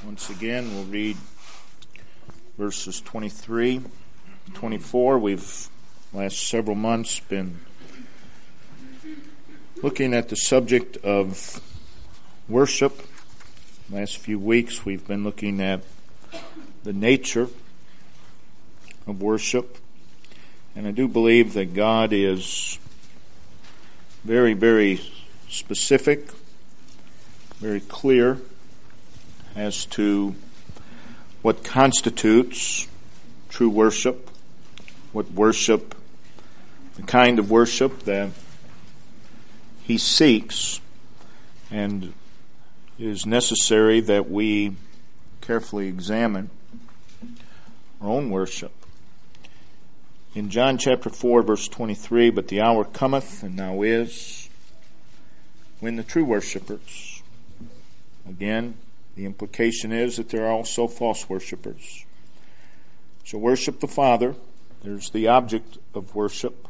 Once again, we'll read verses 23 and 24. We've, last several months, been looking at the subject of worship. Last few weeks, we've been looking at the nature of worship. And I do believe that God is very, very specific, very clear as to what constitutes true worship, the kind of worship that He seeks, and it is necessary that we carefully examine our own worship. In John chapter 4, verse 23, "But the hour cometh, and now is, when the true worshipers," again, the implication is that there are also false worshipers, "shall worship the Father," there's the object of worship,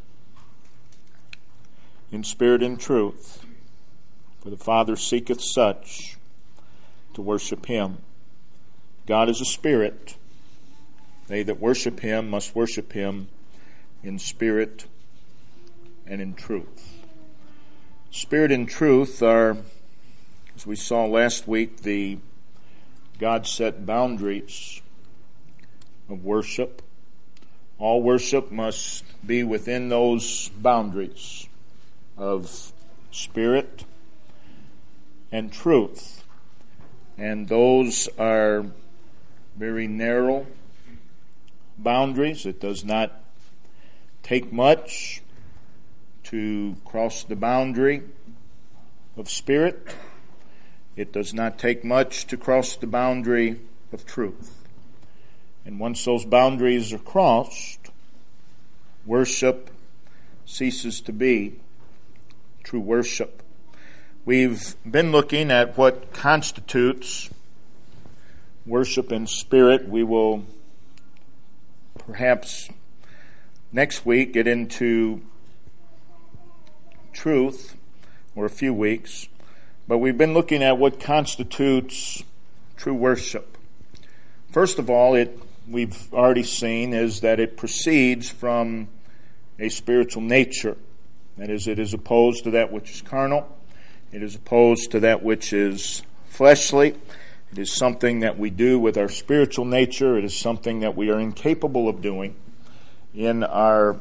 "in spirit and truth. For the Father seeketh such to worship Him." God is a spirit. They that worship Him must worship Him in spirit and in truth. Spirit and truth are, as we saw last week, the God-set boundaries of worship. All worship must be within those boundaries of spirit and truth. And those are very narrow boundaries. It does not take much to cross the boundary of spirit. It does not take much to cross the boundary of truth. And once those boundaries are crossed, worship ceases to be true worship. We've been looking at what constitutes worship in spirit. We will perhaps next week get into truth, or a few weeks. But we've been looking at what constitutes true worship. First of all, we've already seen is that it proceeds from a spiritual nature. That is, it is opposed to that which is carnal. It is opposed to that which is fleshly. It is something that we do with our spiritual nature. It is something that we are incapable of doing in our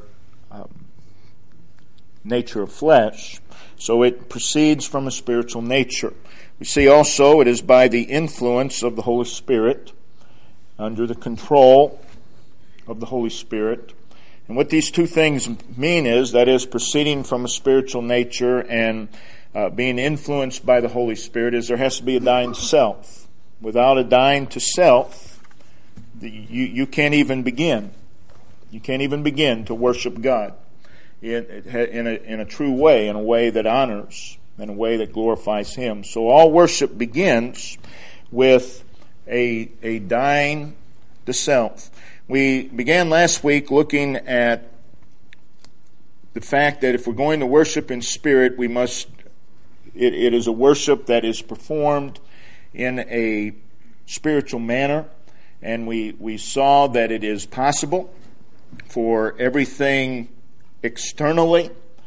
nature of flesh. So it proceeds from a spiritual nature. We see also it is by the influence of the Holy Spirit, under the control of the Holy Spirit. And what these two things mean is, that is, proceeding from a spiritual nature and being influenced by the Holy Spirit, is there has to be a dying to self. Without a dying to self, you can't even begin. You can't even begin to worship God in a true way, in a way that honors, in a way that glorifies Him. So all worship begins with a dying to self. We began last week looking at the fact that if we're going to worship in spirit, we must. It is a worship that is performed in a spiritual manner, and we saw that it is possible for everything externally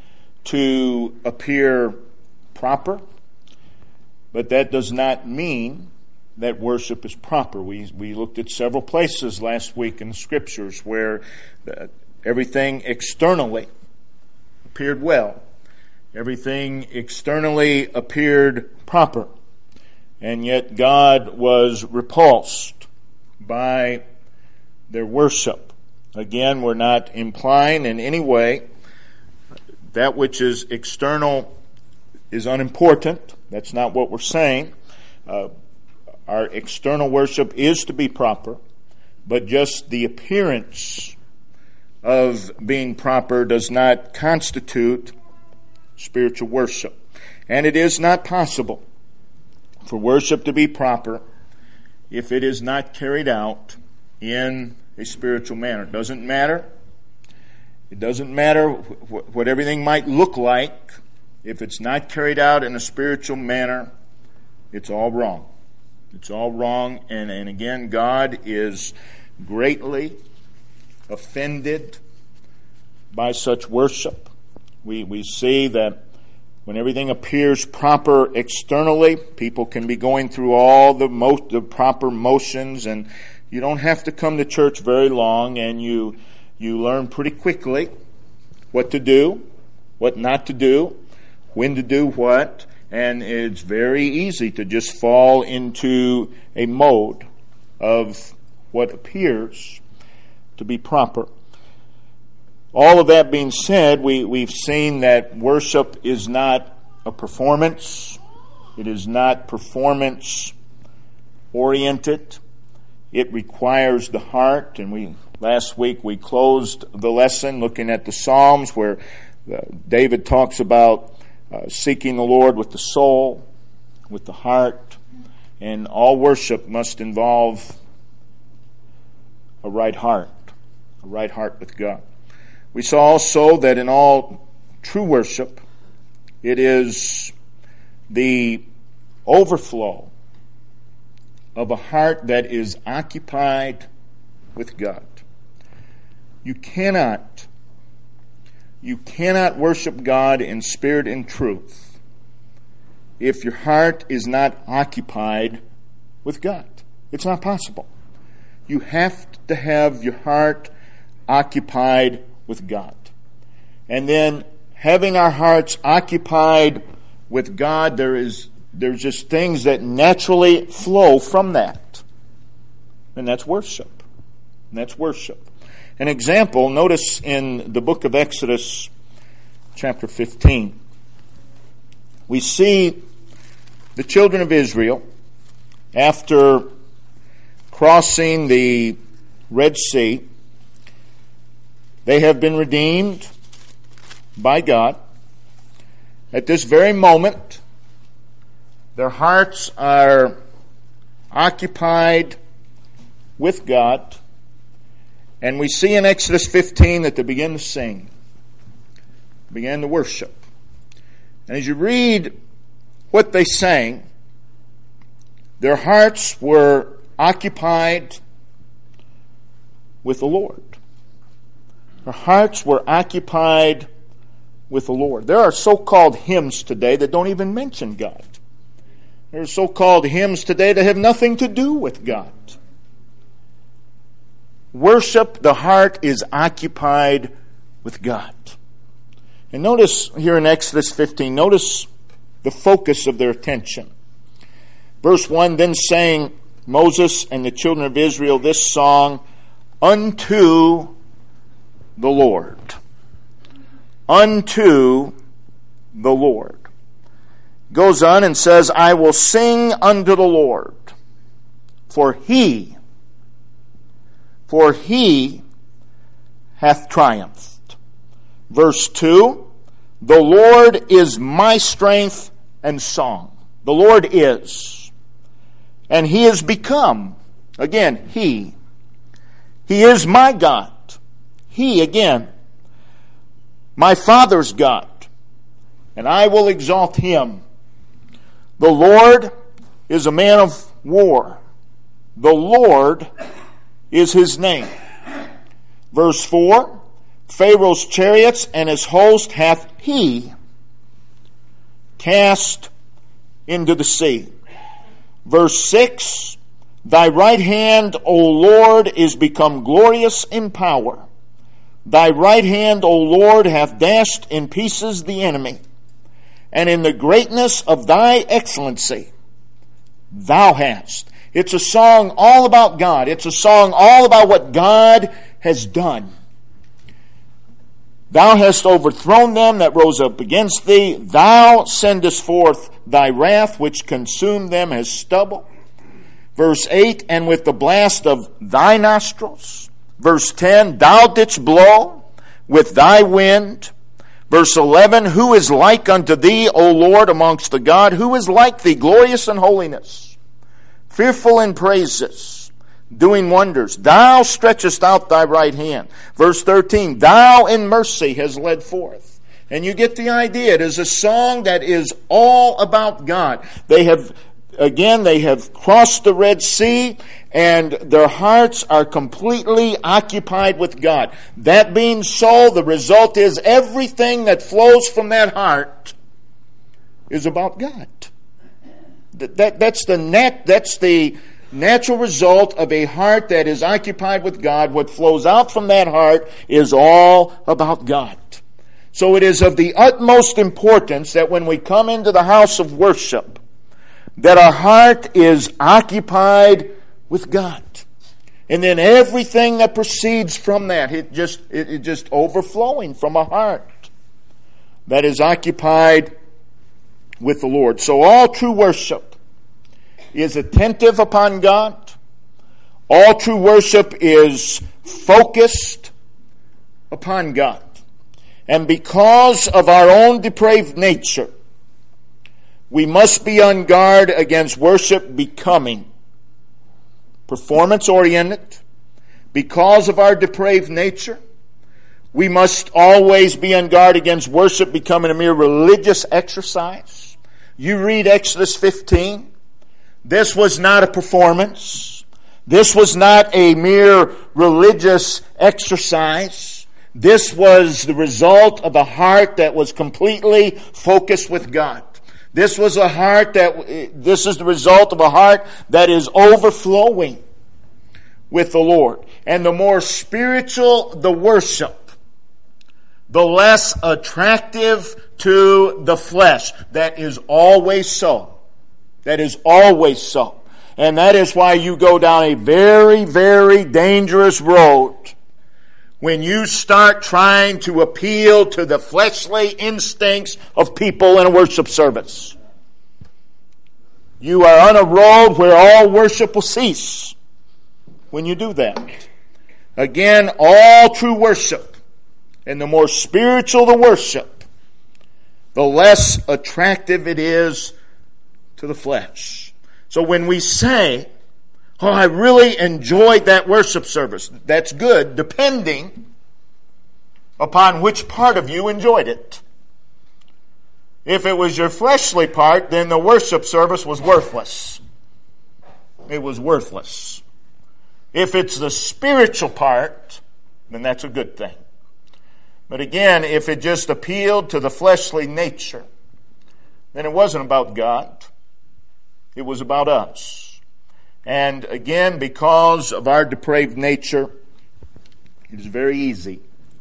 to appear proper, but that does not mean that worship is proper. We looked at several places last week in the Scriptures where everything externally appeared well. Everything externally appeared proper. And yet God was repulsed by their worship. Again, we're not implying in any way that which is external is unimportant. That's not what we're saying. Our external worship is to be proper, but just the appearance of being proper does not constitute spiritual worship. And it is not possible for worship to be proper if it is not carried out in a spiritual manner. It doesn't matter. It doesn't matter what everything might look like. If it's not carried out in a spiritual manner, it's all wrong. It's all wrong. And again, God is greatly offended by such worship. We see that when everything appears proper externally, people can be going through all the proper motions, and you don't have to come to church very long, and you learn pretty quickly what to do, what not to do, when to do what, and it's very easy to just fall into a mode of what appears to be proper. All of that being said, we've seen that worship is not a performance. It is not performance-oriented. It requires the heart. And last week we closed the lesson looking at the Psalms where David talks about seeking the Lord with the soul, with the heart. And all worship must involve a right heart with God. We saw also that in all true worship, it is the overflow of a heart that is occupied with God. You cannot worship God in spirit and truth if your heart is not occupied with God. It's not possible. You have to have your heart occupied with God. And then having our hearts occupied with God, there's just things that naturally flow from that. And that's worship. An example, notice in the book of Exodus, chapter 15, we see the children of Israel, after crossing the Red Sea, they have been redeemed by God. At this very moment, their hearts are occupied with God. And we see in Exodus 15 that they begin to sing, began to worship. And as you read what they sang, their hearts were occupied with the Lord. Their hearts were occupied with the Lord. There are so-called hymns today that don't even mention God. There are so-called hymns today that have nothing to do with God. Worship, the heart is occupied with God. And notice here in Exodus 15, notice the focus of their attention. Verse 1, then sang Moses and the children of Israel this song unto the Lord. Unto the Lord. Goes on and says, I will sing unto the Lord, for he hath triumphed. Verse 2, the Lord is my strength and song. The Lord is. And he is become. Again, he. He is my God. He, again, my Father's God. And I will exalt him. The Lord is a man of war. The Lord is his name. Verse 4, Pharaoh's chariots and his host hath he cast into the sea. Verse 6, thy right hand, O Lord, is become glorious in power. Thy right hand, O Lord, hath dashed in pieces the enemy. And in the greatness of thy excellency, thou hast. It's a song all about God. It's a song all about what God has done. Thou hast overthrown them that rose up against thee. Thou sendest forth thy wrath, which consumed them as stubble. Verse 8, and with the blast of thy nostrils. Verse 10, thou didst blow with thy wind. Verse 11, who is like unto thee, O Lord, amongst the God? Who is like thee, glorious in holiness, fearful in praises, doing wonders? Thou stretchest out thy right hand. Verse 13, thou in mercy hast led forth. And you get the idea. It is a song that is all about God. again, they have crossed the Red Sea, and their hearts are completely occupied with God. That being so, the result is everything that flows from that heart is about God. That's the natural result of a heart that is occupied with God. What flows out from that heart is all about God. So it is of the utmost importance that when we come into the house of worship, that our heart is occupied with God. And then everything that proceeds from that, it just overflowing from a heart that is occupied with the Lord. So all true worship is attentive upon God. All true worship is focused upon God. And because of our own depraved nature, we must be on guard against worship becoming performance-oriented. Because of our depraved nature, we must always be on guard against worship becoming a mere religious exercise. You read Exodus 15. This was not a performance. This was not a mere religious exercise. This was the result of a heart that was completely focused with God. This is the result of a heart that is overflowing with the Lord. And the more spiritual the worship, the less attractive to the flesh. That is always so. That is always so. And that is why you go down a very, very dangerous road when you start trying to appeal to the fleshly instincts of people in a worship service. You are on a road where all worship will cease when you do that. Again, all true worship, and the more spiritual the worship, the less attractive it is to the flesh. So when we say, "Oh, I really enjoyed that worship service," that's good, depending upon which part of you enjoyed it. If it was your fleshly part, then the worship service was worthless. It was worthless. If it's the spiritual part, then that's a good thing. But again, if it just appealed to the fleshly nature, then it wasn't about God. It was about us. And again, because of our depraved nature, it is very easy.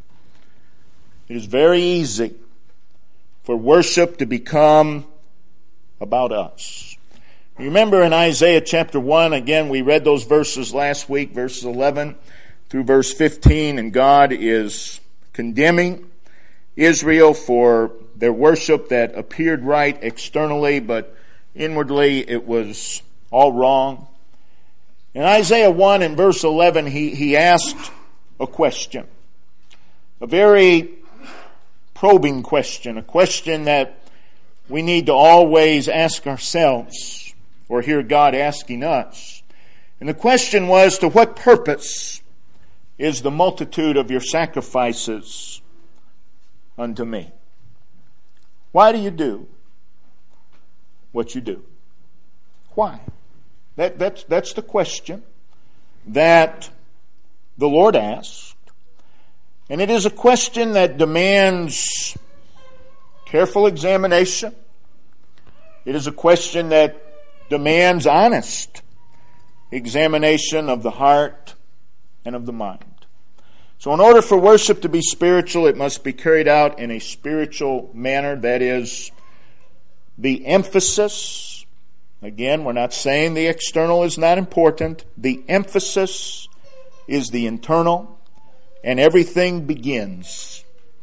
It is very easy for worship to become about us. You remember in Isaiah chapter 1, again, we read those verses last week, verses 11 through verse 15, and God is condemning Israel for their worship that appeared right externally, but inwardly it was all wrong. In Isaiah 1 and verse 11, he asked a question, a very probing question, a question that we need to always ask ourselves or hear God asking us. And the question was, to what purpose is the multitude of your sacrifices unto me? Why do you do what you do? Why? That's the question that the Lord asked. And it is a question that demands careful examination. It is a question that demands honest examination of the heart and of the mind. So in order for worship to be spiritual, it must be carried out in a spiritual manner. That is, the emphasis, again, we're not saying the external is not important. The emphasis is the internal. And everything begins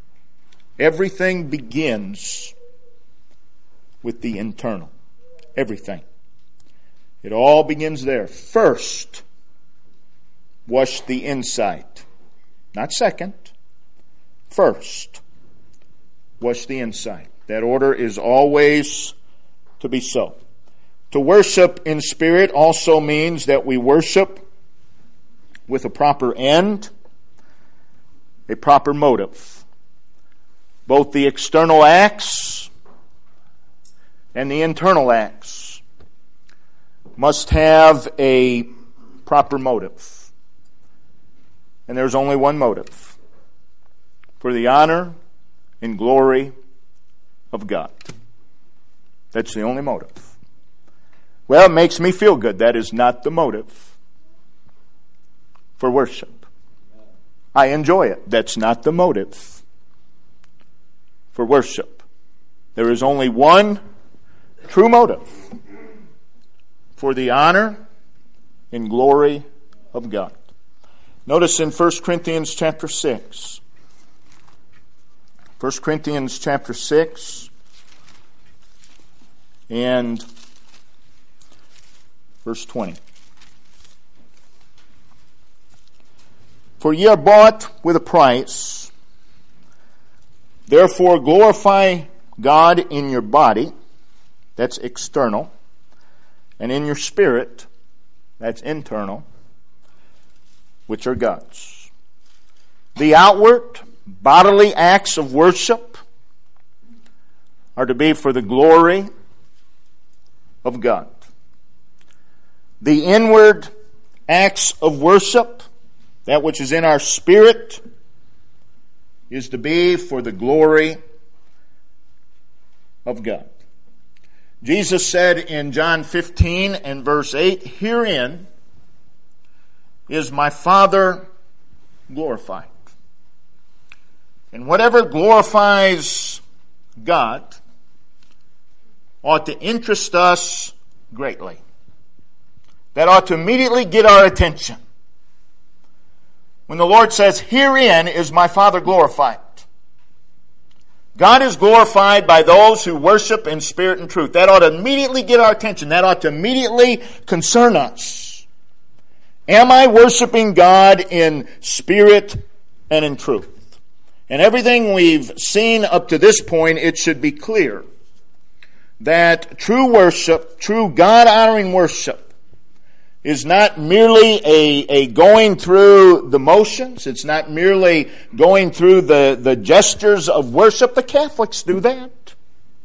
with the internal. Everything. It all begins there. First, wash the inside. Not second. First, wash the inside. That order is always to be so. To worship in spirit also means that we worship with a proper end, a proper motive. Both the external acts and the internal acts must have a proper motive. And there's only one motive: for the honor and glory of God. That's the only motive. Well, it makes me feel good. That is not the motive for worship. I enjoy it. That's not the motive for worship. There is only one true motive: for the honor and glory of God. Notice in 1 Corinthians chapter 6. 1 Corinthians chapter 6 and verse 20. For ye are bought with a price, therefore glorify God in your body, that's external, and in your spirit, that's internal, which are God's. The outward bodily acts of worship are to be for the glory of God. The inward acts of worship, that which is in our spirit, is to be for the glory of God. Jesus said in John 15 and verse 8, herein is my Father glorified. And whatever glorifies God ought to interest us greatly. That ought to immediately get our attention. When the Lord says, herein is my Father glorified. God is glorified by those who worship in spirit and truth. That ought to immediately get our attention. That ought to immediately concern us. Am I worshiping God in spirit and in truth? And everything we've seen up to this point, it should be clear that true worship, true God-honoring worship, is not merely a going through the motions. It's not merely going through the gestures of worship. The Catholics do that.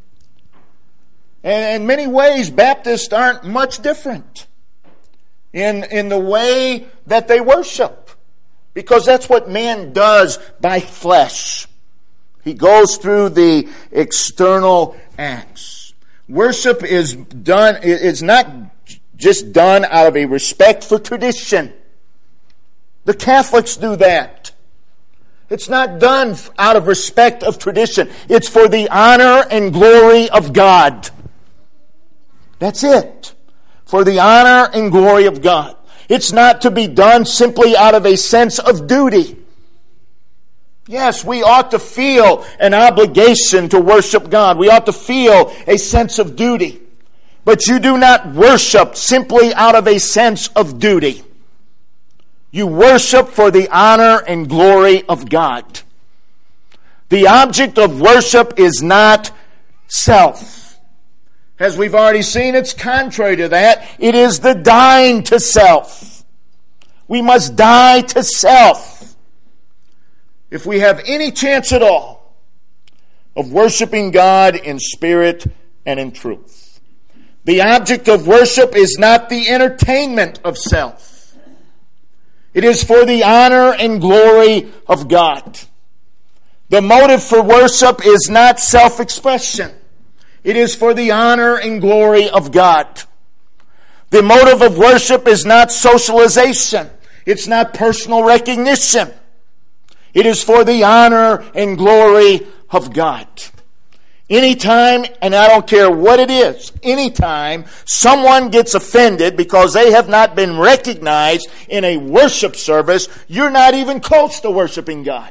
And in many ways, Baptists aren't much different in the way that they worship. Because that's what man does by flesh. He goes through the external acts. Worship is not just done out of a respect for tradition. The Catholics do that. It's not done out of respect of tradition. It's for the honor and glory of God. That's it. For the honor and glory of God. It's not to be done simply out of a sense of duty. Yes, we ought to feel an obligation to worship God. We ought to feel a sense of duty. But you do not worship simply out of a sense of duty. You worship for the honor and glory of God. The object of worship is not self. As we've already seen, it's contrary to that. It is the dying to self. We must die to self if we have any chance at all of worshiping God in spirit and in truth. The object of worship is not the entertainment of self. It is for the honor and glory of God. The motive for worship is not self-expression. It is for the honor and glory of God. The motive of worship is not socialization. It's not personal recognition. It is for the honor and glory of God. Anytime, and I don't care what it is, anytime someone gets offended because they have not been recognized in a worship service, you're not even close to worshiping God.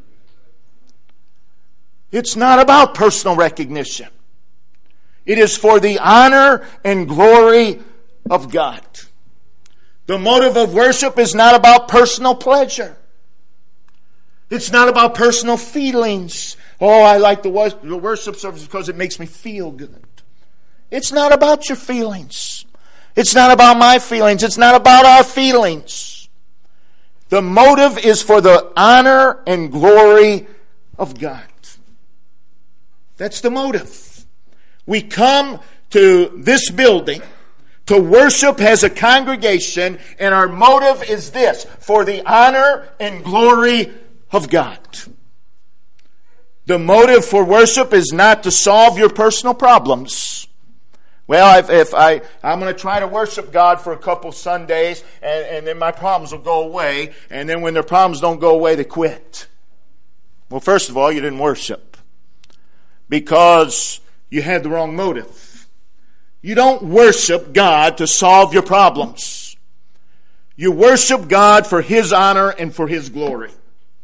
It's not about personal recognition. It is for the honor and glory of God. The motive of worship is not about personal pleasure. It's not about personal feelings. Oh, I like the worship service because it makes me feel good. It's not about your feelings. It's not about my feelings. It's not about our feelings. The motive is for the honor and glory of God. That's the motive. We come to this building to worship as a congregation, and our motive is this: for the honor and glory of God. The motive for worship is not to solve your personal problems. Well, if I'm going to try to worship God for a couple Sundays, and then my problems will go away, and then when their problems don't go away, they quit. Well, first of all, you didn't worship because you had the wrong motive. You don't worship God to solve your problems. You worship God for His honor and for His glory.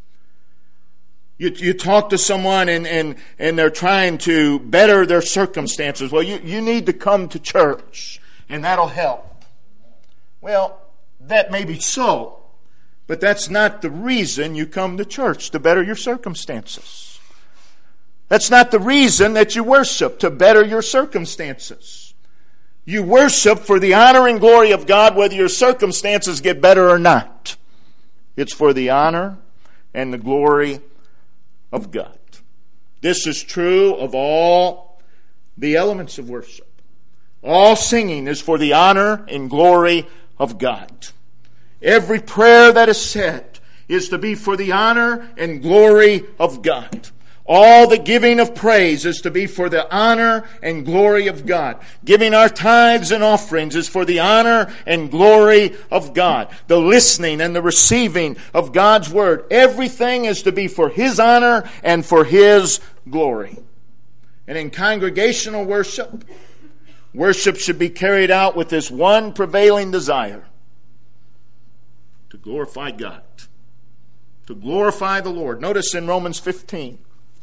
You talk to someone and they're trying to better their circumstances. Well, you need to come to church and that'll help. Well, that may be so, but that's not the reason you come to church, to better your circumstances. That's not the reason that you worship, to better your circumstances. You worship for the honor and glory of God, whether your circumstances get better or not. It's for the honor and the glory of God. This is true of all the elements of worship. All singing is for the honor and glory of God. Every prayer that is said is to be for the honor and glory of God. All the giving of praise is to be for the honor and glory of God. Giving our tithes and offerings is for the honor and glory of God. The listening and the receiving of God's Word, everything is to be for His honor and for His glory. And in congregational worship, worship should be carried out with this one prevailing desire: to glorify God, to glorify the Lord. Notice in Romans 15,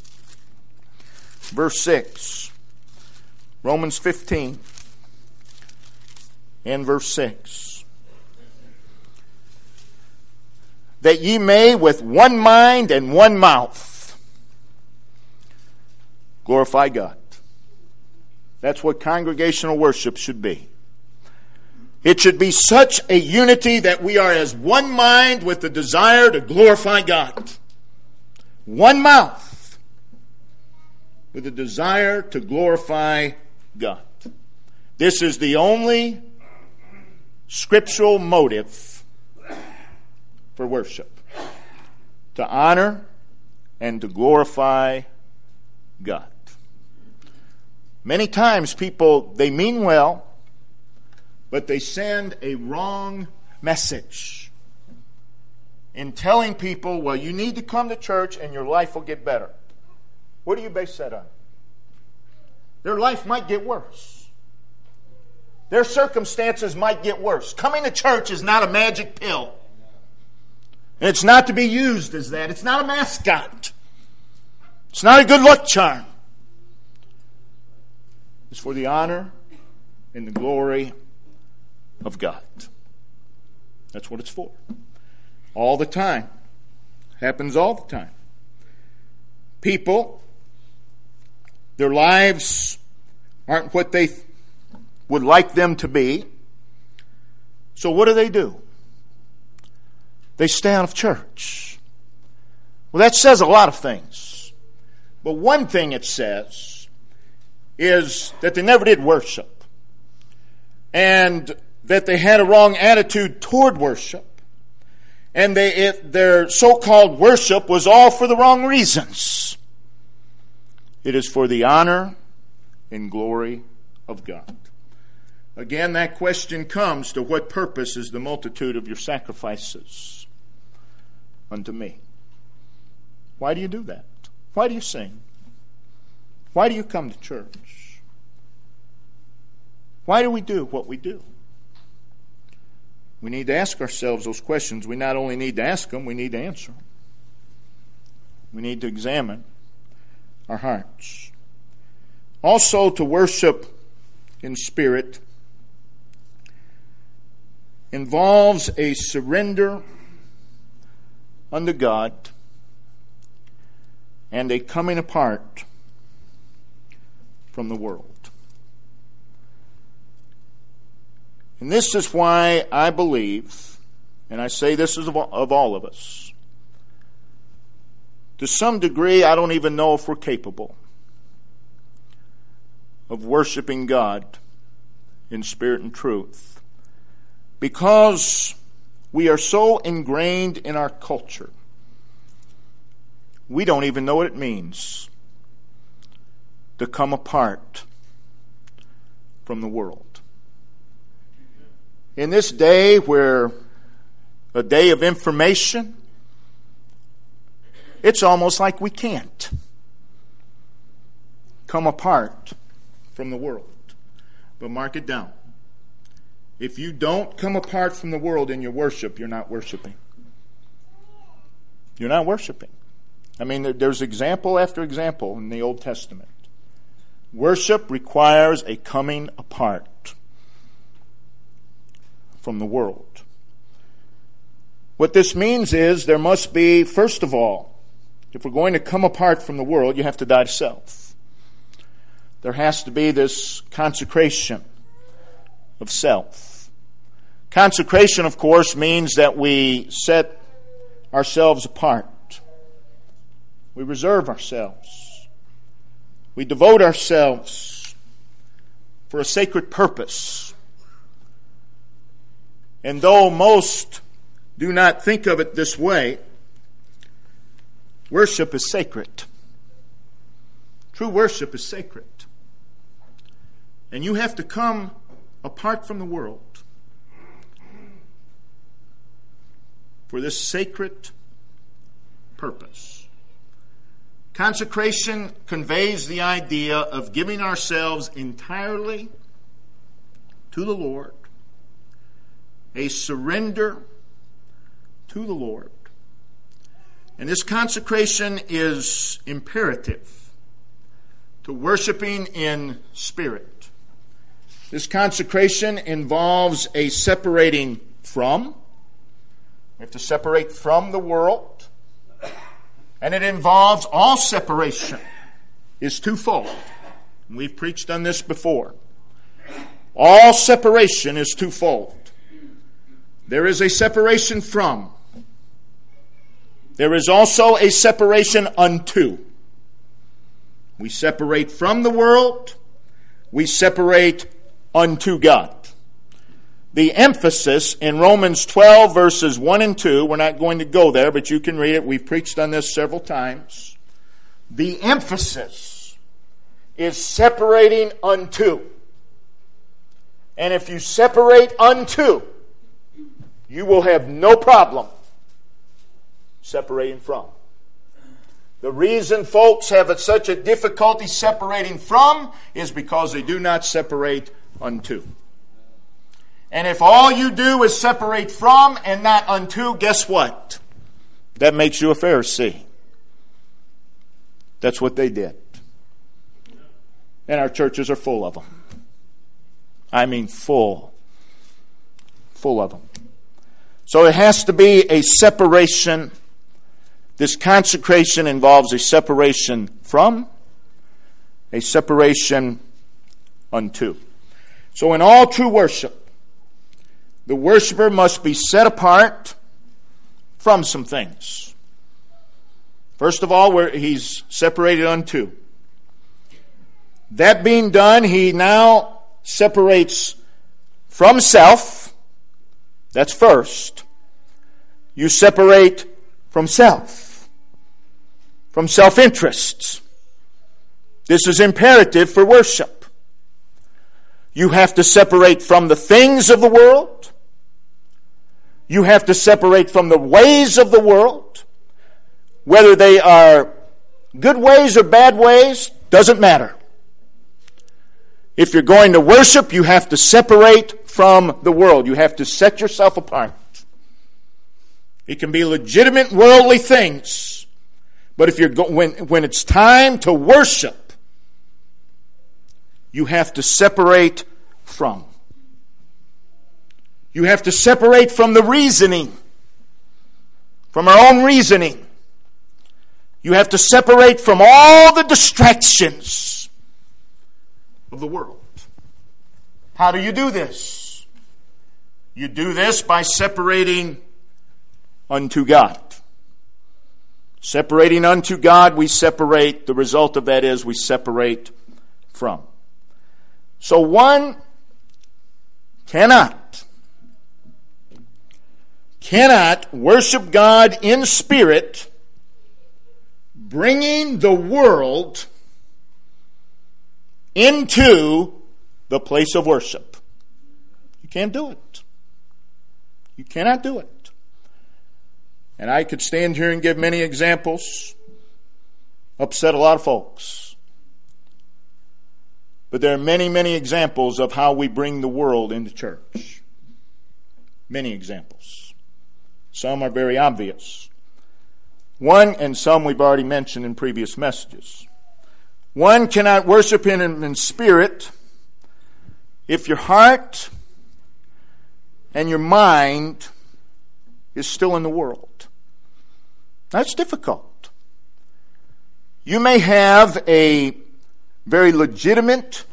verse 6. Romans 15 and verse 6. That ye may with one mind and one mouth glorify God. That's what congregational worship should be. It should be such a unity that we are as one mind with the desire to glorify God. One mouth with a desire to glorify God. This is the only scriptural motive for worship: to honor and to glorify God. Many times people, they mean well, but they send a wrong message in telling people, well, you need to come to church and your life will get better. What do you base that on? Their life might get worse. Their circumstances might get worse. Coming to church is not a magic pill. And it's not to be used as that. It's not a mascot. It's not a good luck charm. It's for the honor and the glory of God. That's what it's for. All the time. Happens all the time. People, their lives aren't what they would like them to be. So what do? They stay out of church. Well, that says a lot of things. But one thing it says is that they never did worship. And that they had a wrong attitude toward worship. And their so-called worship was all for the wrong reasons. It is for the honor and glory of God. Again, that question comes: to what purpose is the multitude of your sacrifices unto me? Why do you do that? Why do you sing? Why do you come to church? Why do we do what we do? We need to ask ourselves those questions. We not only need to ask them, we need to answer them. We need to examine our hearts. Also, to worship in spirit involves a surrender unto God and a coming apart from the world. And this is why I believe, and I say this is of all of us, to some degree, I don't even know if we're capable of worshiping God in spirit and truth. Because we are so ingrained in our culture, we don't even know what it means to come apart from the world. In this day, where a day of information, it's almost like we can't come apart from the world. But mark it down. If you don't come apart from the world in your worship, you're not worshiping. You're not worshiping. I mean, there's example after example in the Old Testament. Worship requires a coming apart from the world. What this means is there must be, first of all, if we're going to come apart from the world, you have to die to self. There has to be this consecration of self. Consecration, of course, means that we set ourselves apart. We reserve ourselves. We devote ourselves for a sacred purpose. And though most do not think of it this way, worship is sacred. True worship is sacred. And you have to come apart from the world for this sacred purpose. Consecration conveys the idea of giving ourselves entirely to the Lord, a surrender to the Lord. And this consecration is imperative to worshiping in spirit. This consecration involves a separating from. We have to separate from the world. And it involves all separation is twofold. We've preached on this before. All separation is twofold. There is a separation from. There is also a separation unto. We separate from the world. We separate unto God. The emphasis in Romans 12 verses 1 and 2, we're not going to go there, but you can read it. We've preached on this several times. The emphasis is separating unto. And if you separate unto, you will have no problem separating from. The reason folks have such a difficulty separating from is because they do not separate unto. And if all you do is separate from and not unto, guess what? That makes you a Pharisee. That's what they did. And our churches are full of them. I mean full of them. So it has to be a separation. This consecration involves a separation from, a separation unto. So in all true worship, the worshiper must be set apart from some things. First of all, where he's separated unto. That being done, he now separates from self. That's first. You separate from self. From self-interests. This is imperative for worship. You have to separate from the things of the world. You have to separate from the ways of the world. Whether they are good ways or bad ways, doesn't matter. If you're going to worship, you have to separate from the world. You have to set yourself apart. It can be legitimate worldly things. But if when it's time to worship, you have to separate from. You have to separate from the reasoning, from our own reasoning. You have to separate from all the distractions of the world. How do you do this? You do this by separating unto God. Separating unto God, we separate. The result of that is we separate from. So one cannot worship God in spirit, bringing the world into the place of worship. You can't do it. You cannot do it. And I could stand here and give many examples, upset a lot of folks. But there are many, many examples of how we bring the world into church. Many examples. Some are very obvious. One, and some we've already mentioned in previous messages. One cannot worship Him in spirit if your heart and your mind is still in the world. That's difficult. You may have a very legitimate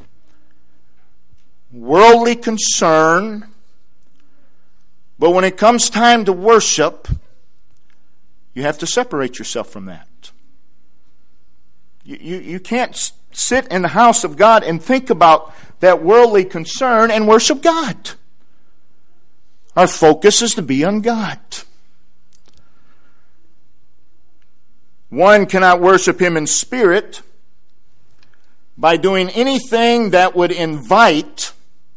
worldly concern, but when it comes time to worship, you have to separate yourself from that. You can't sit in the house of God and think about that worldly concern and worship God. Our focus is to be on God. One cannot worship Him in spirit by doing anything that would invite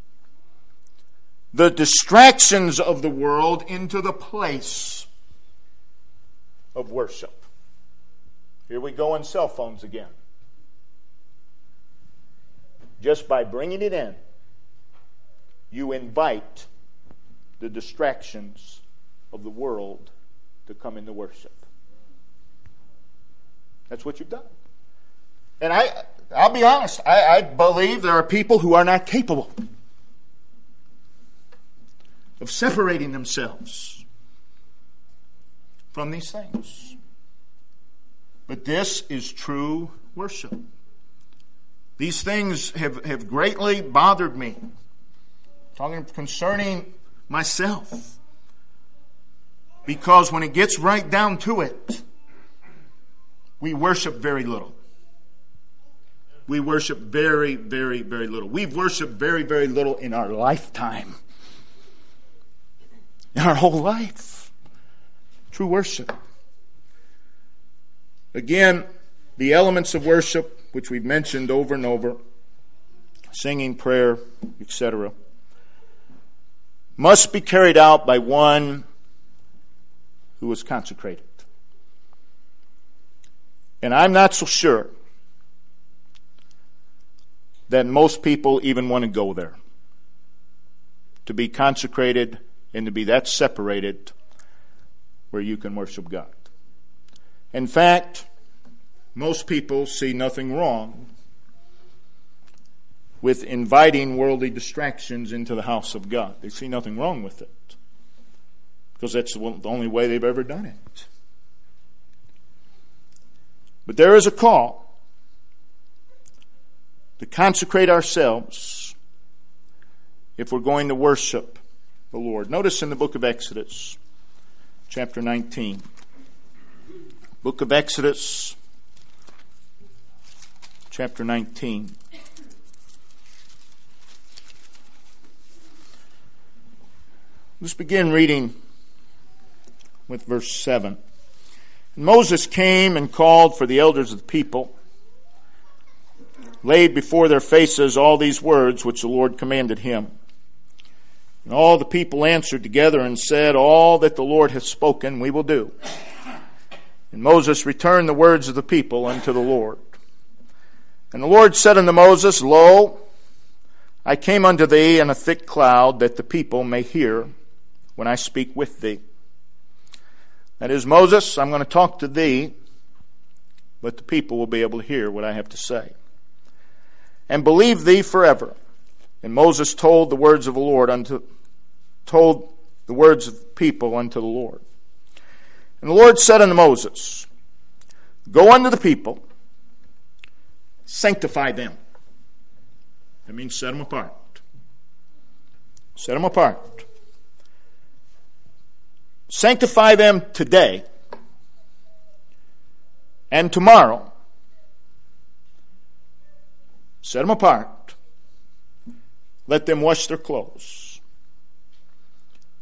the distractions of the world into the place of worship. Here we go on cell phones again. Just by bringing it in, you invite the distractions of the world to come into worship. That's what you've done. And I'll be honest, I believe there are people who are not capable of separating themselves from these things. But this is true worship. These things have greatly bothered me. Talking concerning myself. Because when it gets right down to it, we worship very little. We worship very, very, very little. We've worshiped very, very little in our lifetime. In our whole life. True worship. Again, the elements of worship, which we've mentioned over and over, singing, prayer, etc., must be carried out by one who is consecrated. And I'm not so sure that most people even want to go there. To be consecrated and to be that separated where you can worship God. In fact, most people see nothing wrong with inviting worldly distractions into the house of God. They see nothing wrong with it. Because that's the only way they've ever done it. But there is a call to consecrate ourselves if we're going to worship the Lord. Notice in the book of Exodus, chapter 19. Book of Exodus, chapter 19. Let's begin reading with verse 7. Moses came and called for the elders of the people, laid before their faces all these words which the Lord commanded him. And all the people answered together and said, all that the Lord hath spoken we will do. And Moses returned the words of the people unto the Lord. And the Lord said unto Moses, Lo, I came unto thee in a thick cloud, that the people may hear when I speak with thee. That is, Moses, I'm going to talk to thee, but the people will be able to hear what I have to say. And believe thee forever. And Moses told the words of the Lord told the words of people unto the Lord. And the Lord said unto Moses, Go unto the people, sanctify them. That means set them apart. Set them apart. Sanctify them today and tomorrow. Set them apart. Let them wash their clothes.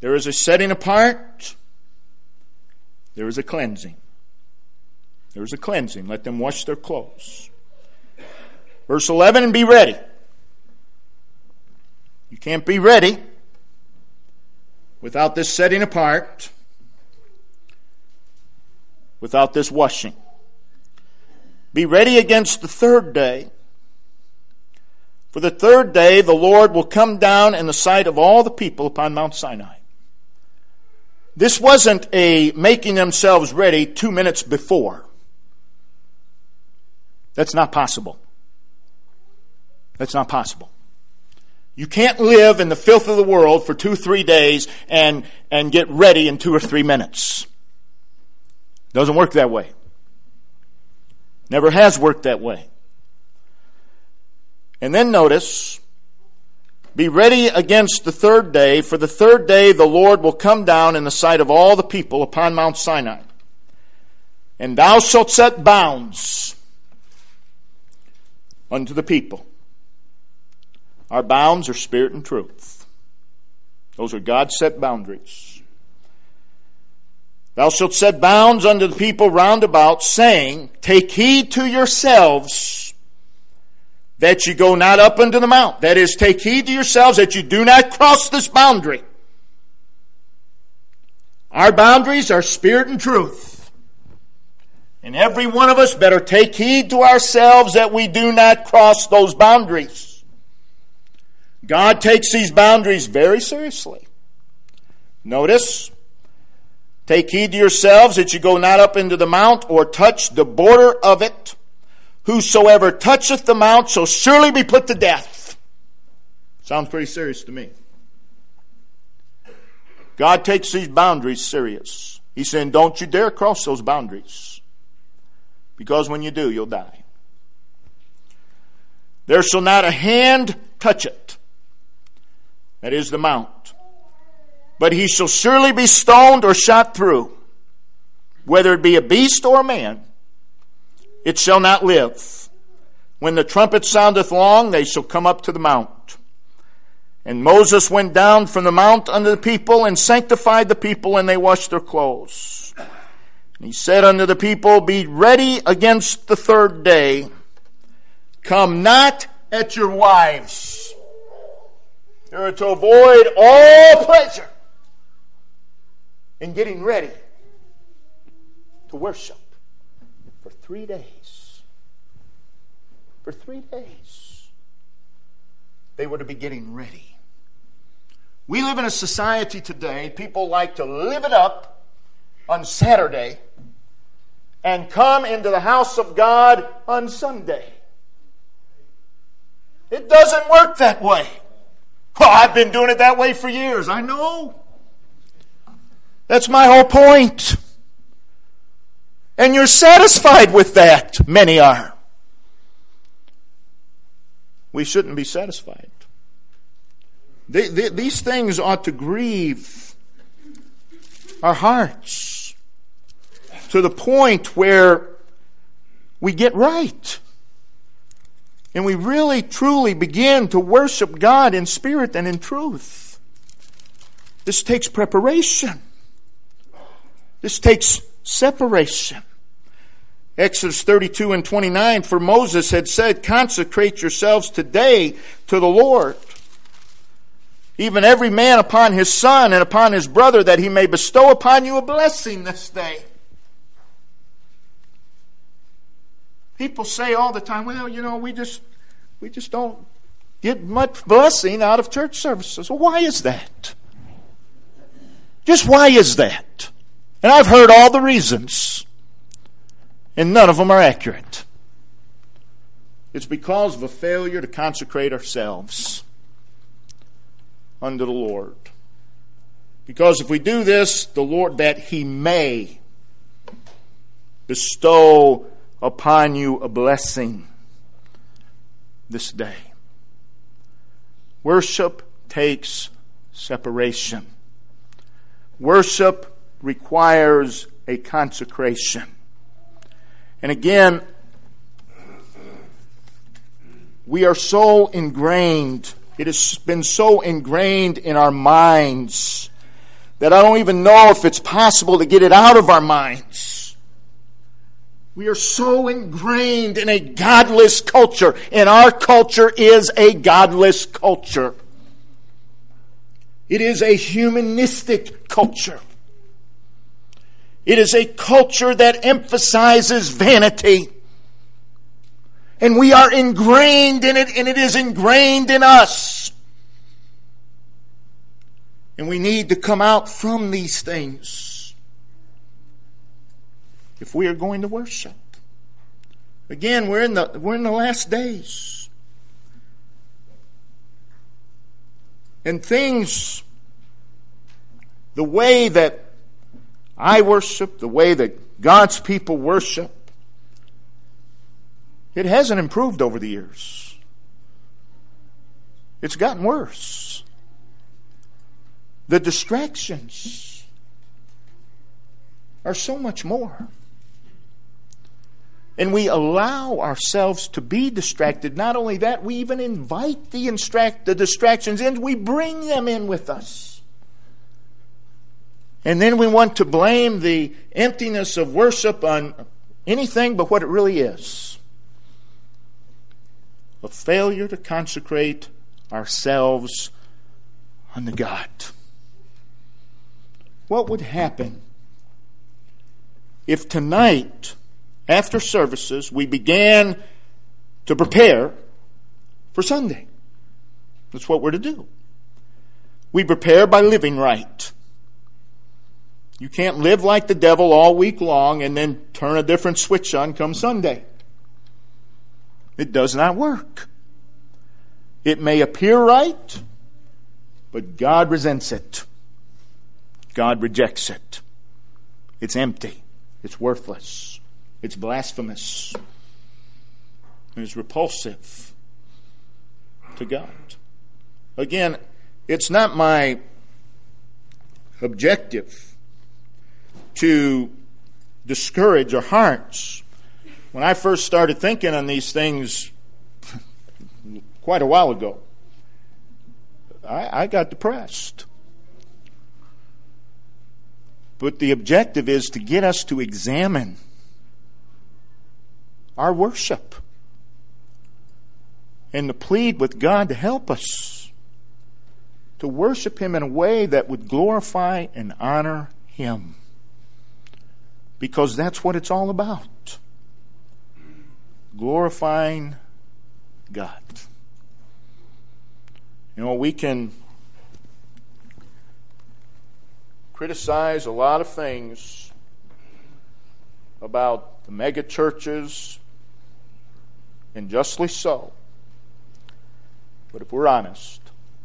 There is a setting apart. There is a cleansing. There is a cleansing. Let them wash their clothes. Verse 11, and be ready. You can't be ready without this setting apart, without this washing. Be ready against the third day. For the third day the Lord will come down in the sight of all the people upon Mount Sinai. This wasn't a making themselves ready 2 minutes before. That's not possible. That's not possible. You can't live in the filth of the world for 2-3 days and get ready in 2 or 3 minutes. Doesn't work that way. Never has worked that way. And then notice, be ready against the third day, for the third day the Lord will come down in the sight of all the people upon Mount Sinai. And thou shalt set bounds unto the people. Our bounds are spirit and truth. Those are God's set boundaries. Thou shalt set bounds unto the people round about, saying, take heed to yourselves that you go not up unto the mount. That is, take heed to yourselves that you do not cross this boundary. Our boundaries are spirit and truth. And every one of us better take heed to ourselves that we do not cross those boundaries. God takes these boundaries very seriously. Notice, take heed to yourselves that you go not up into the mount or touch the border of it. Whosoever toucheth the mount shall surely be put to death. Sounds pretty serious to me. God takes these boundaries serious. He's saying, don't you dare cross those boundaries. Because when you do, you'll die. There shall not a hand touch it. That is the mount. But he shall surely be stoned or shot through. Whether it be a beast or a man, it shall not live. When the trumpet soundeth long, they shall come up to the mount. And Moses went down from the mount unto the people and sanctified the people, and they washed their clothes. And he said unto the people, be ready against the third day. Come not at your wives. You are to avoid all pleasure in getting ready to worship for 3 days. For 3 days. They were to be getting ready. We live in a society today, people like to live it up on Saturday and come into the house of God on Sunday. It doesn't work that way. Well, I've been doing it that way for years. I know. That's my whole point. And you're satisfied with that. Many are. We shouldn't be satisfied. These things ought to grieve our hearts to the point where we get right. And we really, truly begin to worship God in spirit and in truth. This takes preparation. This takes separation. Exodus 32 and 29, for Moses had said, consecrate yourselves today to the Lord. Even every man upon his son and upon his brother, that he may bestow upon you a blessing this day. People say all the time, well, we just don't get much blessing out of church services. Well, why is that? Just why is that? And I've heard all the reasons, and none of them are accurate. It's because of a failure to consecrate ourselves unto the Lord. Because if we do this, the Lord, that He may bestow upon you a blessing this day. Worship takes separation. Worship requires a consecration. And again, we are so ingrained, it has been so ingrained in our minds that I don't even know if it's possible to get it out of our minds. We are so ingrained in a godless culture, and our culture is a godless culture. It is a humanistic culture. It is a culture that emphasizes vanity. And we are ingrained in it, and it is ingrained in us. And we need to come out from these things if we are going to worship. Again, we're in the last days. And things, the way that I worship, the way that God's people worship, it hasn't improved over the years. It's gotten worse. The distractions are so much more. And we allow ourselves to be distracted. Not only that, we even invite the distractions in. We bring them in with us. And then we want to blame the emptiness of worship on anything but what it really is. A failure to consecrate ourselves unto God. What would happen if tonight, after services, we began to prepare for Sunday? That's what we're to do. We prepare by living right. You can't live like the devil all week long and then turn a different switch on come Sunday. It does not work. It may appear right, but God resents it. God rejects it. It's empty. It's worthless. It's blasphemous. It's repulsive to God. Again, it's not my objective to discourage our hearts. When I first started thinking on these things quite a while ago, I got depressed. But the objective is to get us to examine our worship and to plead with God to help us to worship Him in a way that would glorify and honor Him. Because that's what it's all about. Glorifying God. You know, we can criticize a lot of things about the mega churches, and justly so. But if we're honest,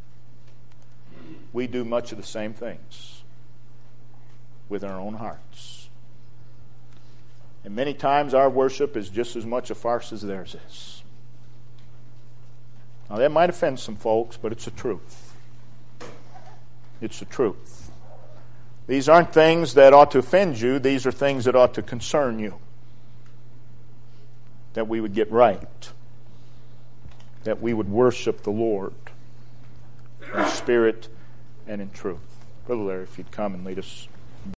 we do much of the same things with our own hearts. And many times our worship is just as much a farce as theirs is. Now that might offend some folks, but it's the truth. It's the truth. These aren't things that ought to offend you. These are things that ought to concern you. That we would get right. That we would worship the Lord in spirit and in truth. Brother Larry, if you'd come and lead us.